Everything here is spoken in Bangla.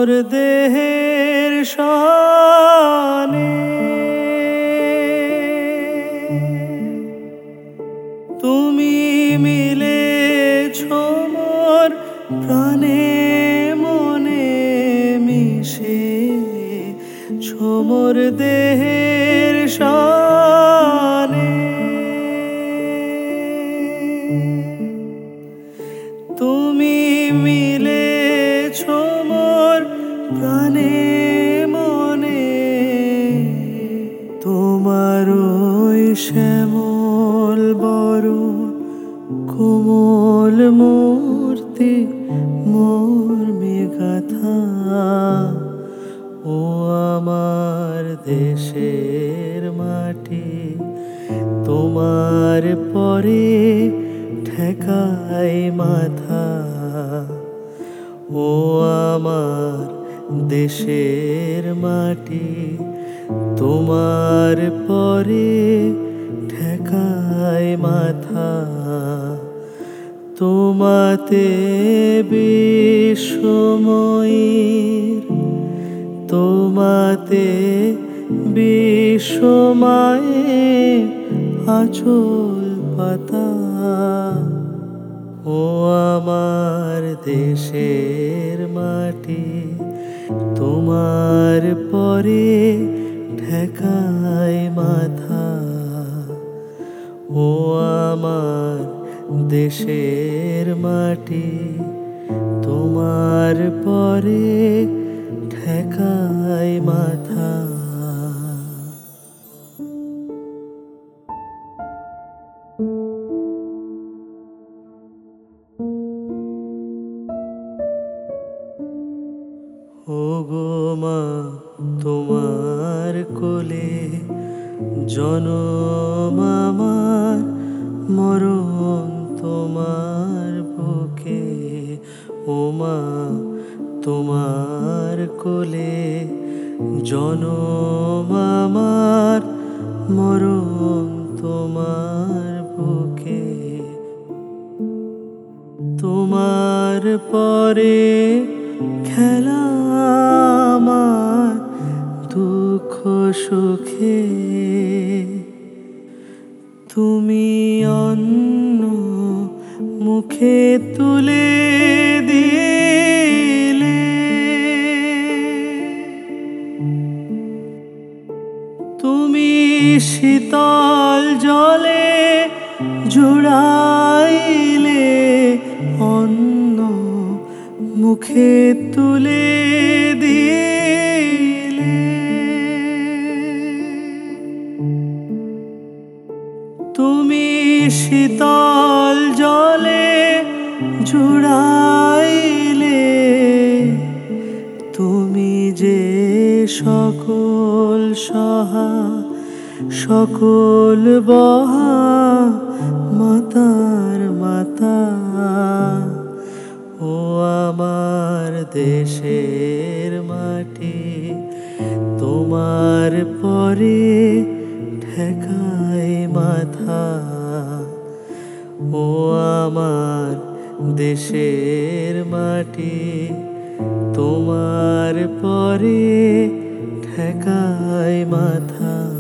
মোর দেহের শানে তুমি মিলেছ মোর প্রাণে মনে মিশে মোর দেহের শানে তুমি মিলেছ মোর প্রাণে মনে তোমার ওই শ্যামল বরণ কোমল মূর্তি মোর মেঘাথা ও আমার দেশের মাটি তোমার পরে ঠেকাই মাথা ও আমার দেশের মাটি তোমার পরে ঠেকাই মাথা তোমাতে বিশ্বময়ীর তোমাতে বিশ্বময়ে আঁচল পাতা ও আমার দেশের মাটি তোমার পরে ঠেকাই মাথা ও আমার দেশের মাটি তোমার পরে ঠেকাই মাথা। ওগো মা তোমার কোলে জনম আমার মরণ তোমার বুকে ও মা তোমার কোলে জনম আমার মরণ তোমার বুকে তোমার পরে খেলা আমার দুঃখ সুখে তুমি অন্য মুখে তুলে দিলে তুমি শীতল জলে জুড়াইলে অন্য মুখে তুলে দিলে তুমি শীতল জলে জুড়াইলে তুমি যে সকল সহা সকল বহা মাতার মাতা ও আমার দেশের মাটি তোমার পরে ঠেকাই মাথা ও আমার দেশের মাটি তোমার পরে ঠেকাই মাথা।